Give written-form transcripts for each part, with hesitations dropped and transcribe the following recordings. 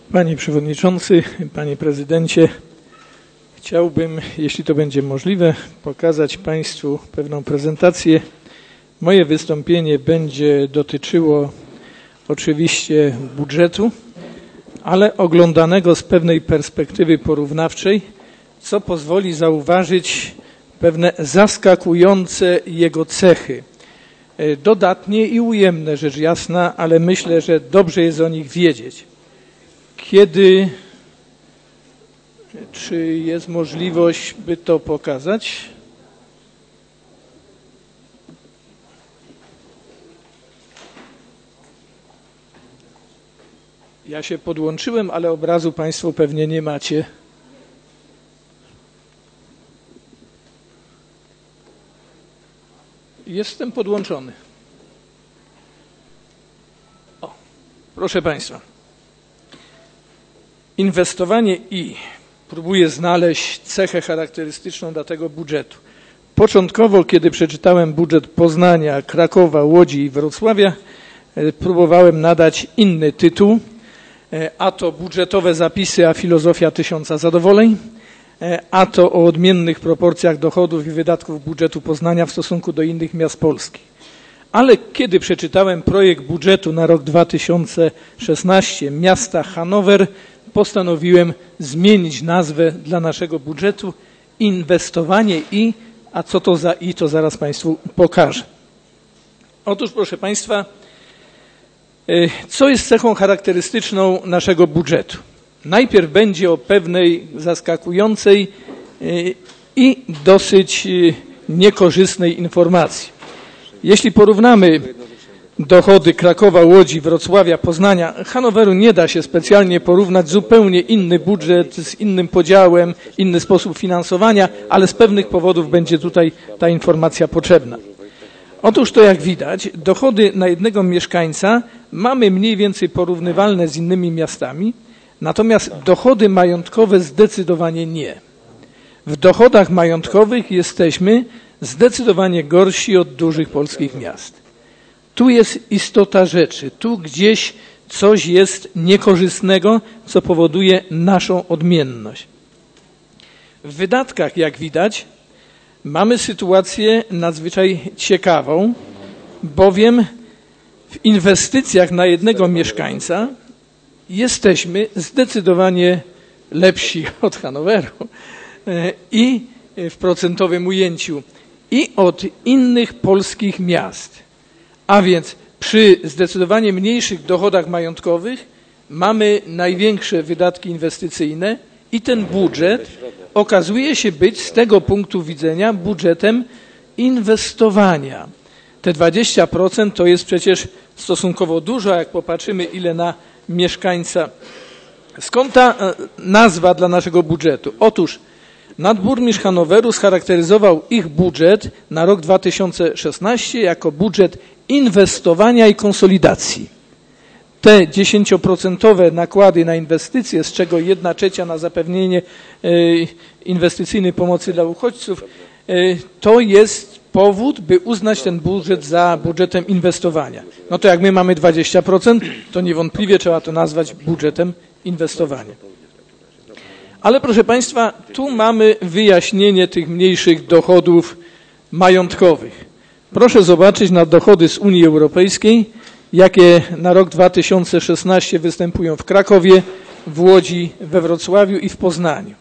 Panie Przewodniczący, Panie Prezydencie, chciałbym, jeśli to będzie możliwe, pokazać Państwu pewną prezentację. Moje wystąpienie będzie dotyczyło oczywiście budżetu, ale oglądanego z pewnej perspektywy porównawczej, co pozwoli zauważyć pewne zaskakujące jego cechy. Dodatnie i ujemne, rzecz jasna, ale myślę, że dobrze jest o nich wiedzieć. Czy jest możliwość, by to pokazać? Ja się podłączyłem, ale obrazu Państwo pewnie nie macie. Jestem podłączony. O, proszę Państwa. Inwestowanie i próbuję znaleźć cechę charakterystyczną dla tego budżetu. Początkowo, kiedy przeczytałem budżet Poznania, Krakowa, Łodzi i Wrocławia, próbowałem nadać inny tytuł, a to budżetowe zapisy, a filozofia tysiąca zadowoleń, a to o odmiennych proporcjach dochodów i wydatków budżetu Poznania w stosunku do innych miast Polski. Ale kiedy przeczytałem projekt budżetu na rok 2016 miasta Hanower, postanowiłem zmienić nazwę dla naszego budżetu inwestowanie i, a co to za i, to zaraz Państwu pokażę. Otóż, proszę Państwa, co jest cechą charakterystyczną naszego budżetu? Najpierw będzie o pewnej zaskakującej i dosyć niekorzystnej informacji. Jeśli porównamy dochody Krakowa, Łodzi, Wrocławia, Poznania, Hanoweru nie da się specjalnie porównać, zupełnie inny budżet z innym podziałem, inny sposób finansowania, ale z pewnych powodów będzie tutaj ta informacja potrzebna. Otóż to, jak widać, dochody na jednego mieszkańca mamy mniej więcej porównywalne z innymi miastami, natomiast dochody majątkowe zdecydowanie nie. W dochodach majątkowych jesteśmy zdecydowanie gorsi od dużych polskich miast. Tu jest istota rzeczy, tu gdzieś coś jest niekorzystnego, co powoduje naszą odmienność. W wydatkach, jak widać, mamy sytuację nadzwyczaj ciekawą, bowiem w inwestycjach na jednego mieszkańca jesteśmy zdecydowanie lepsi od Hanoweru i w procentowym ujęciu i od innych polskich miast. A więc przy zdecydowanie mniejszych dochodach majątkowych mamy największe wydatki inwestycyjne i ten budżet okazuje się być z tego punktu widzenia budżetem inwestowania. Te 20% to jest przecież stosunkowo dużo, jak popatrzymy ile na mieszkańca. Skąd ta nazwa dla naszego budżetu? Otóż nadburmistrz Hanoweru scharakteryzował ich budżet na rok 2016 jako budżet inwestowania i konsolidacji. Te 10% nakłady na inwestycje, z czego 1/3 na zapewnienie inwestycyjnej pomocy dla uchodźców, to jest powód, by uznać ten budżet za budżetem inwestowania. No to jak my mamy 20%, to niewątpliwie trzeba to nazwać budżetem inwestowania. Ale proszę Państwa, tu mamy wyjaśnienie tych mniejszych dochodów majątkowych. Proszę zobaczyć na dochody z Unii Europejskiej, jakie na rok 2016 występują w Krakowie, w Łodzi, we Wrocławiu i w Poznaniu.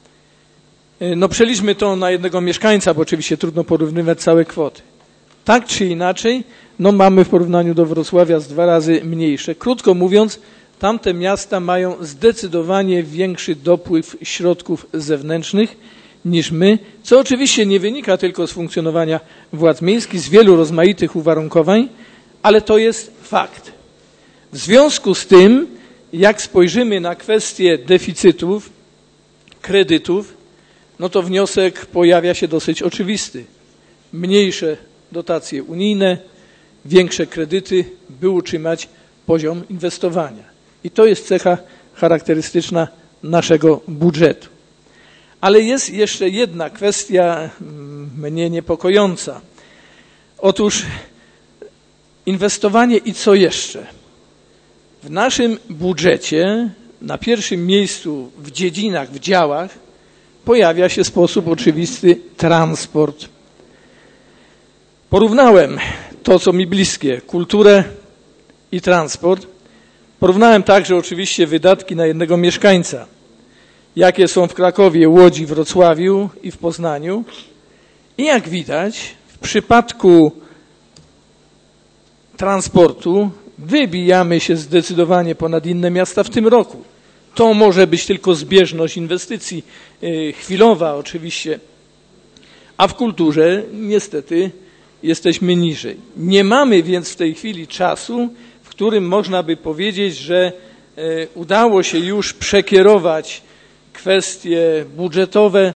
No przeliczmy to na jednego mieszkańca, bo oczywiście trudno porównywać całe kwoty. Tak czy inaczej, no mamy w porównaniu do Wrocławia z 2 razy mniejsze. Krótko mówiąc, tamte miasta mają zdecydowanie większy dopływ środków zewnętrznych niż my, co oczywiście nie wynika tylko z funkcjonowania władz miejskich, z wielu rozmaitych uwarunkowań, ale to jest fakt. W związku z tym, jak spojrzymy na kwestię deficytów, kredytów, no to wniosek pojawia się dosyć oczywisty. Mniejsze dotacje unijne, większe kredyty, by utrzymać poziom inwestowania. I to jest cecha charakterystyczna naszego budżetu. Ale jest jeszcze jedna kwestia mnie niepokojąca. Otóż inwestowanie i co jeszcze? W naszym budżecie na pierwszym miejscu w dziedzinach, w działach pojawia się w sposób oczywisty transport. Porównałem to, co mi bliskie, kulturę i transport. Porównałem także oczywiście wydatki na jednego mieszkańca, jakie są w Krakowie, Łodzi, Wrocławiu i w Poznaniu. I jak widać, w przypadku transportu wybijamy się zdecydowanie ponad inne miasta w tym roku. To może być tylko zbieżność inwestycji, chwilowa oczywiście, a w kulturze niestety jesteśmy niżej. Nie mamy więc w tej chwili czasu, w którym można by powiedzieć, że udało się już przekierować kwestie budżetowe